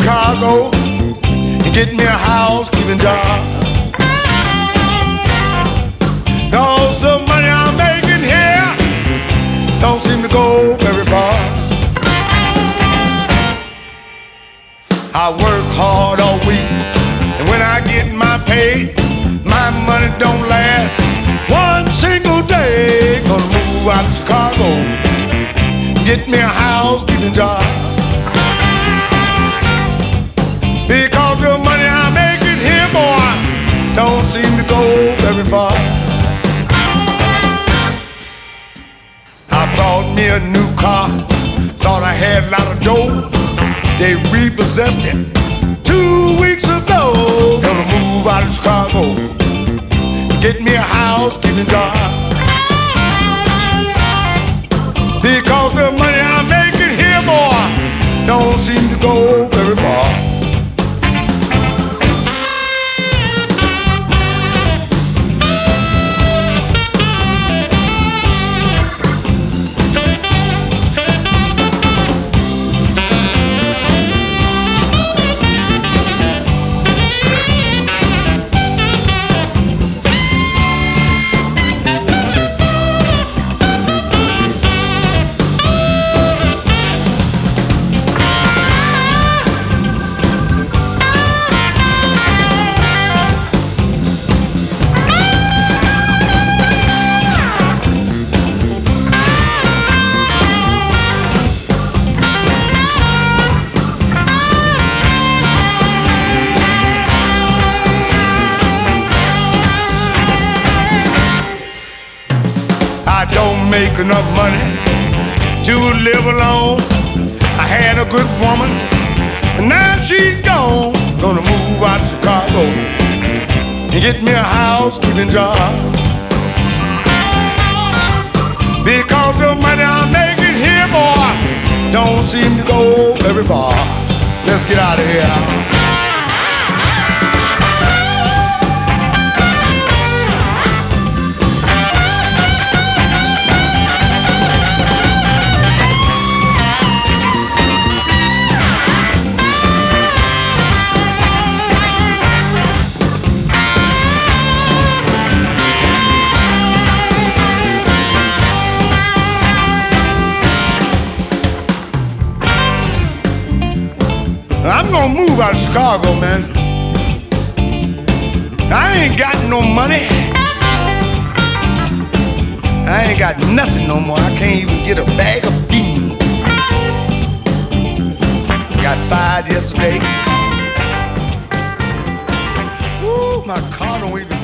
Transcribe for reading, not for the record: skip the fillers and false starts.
Chicago and get me a housekeeping job. 'Cause the money I'm making here don't seem to go very far. I work hard all week, and when I get my pay, my money don't last one single day. Gonna move out to Chicago, get me a housekeeping job. Because the money I'm making here, boy, don't seem to go very far. I bought me a new car, thought I had a lot of dough. They repossessed it 2 weeks ago. Gonna move out of Chicago, get me a housekeeping job. Because the money I'm making here, boy, don't seem to go very far. I don't make enough money to live alone. I had a good woman, and now she's gone. Gonna move out to Chicago and get me a housekeeping job. Because the money I'm making here, boy, don't seem to go very far. Let's get out of here. I'm gonna move out of Chicago, man. I ain't got no money. I ain't got nothing no more. I can't even get a bag of beans. Got fired yesterday. Woo, my car don't even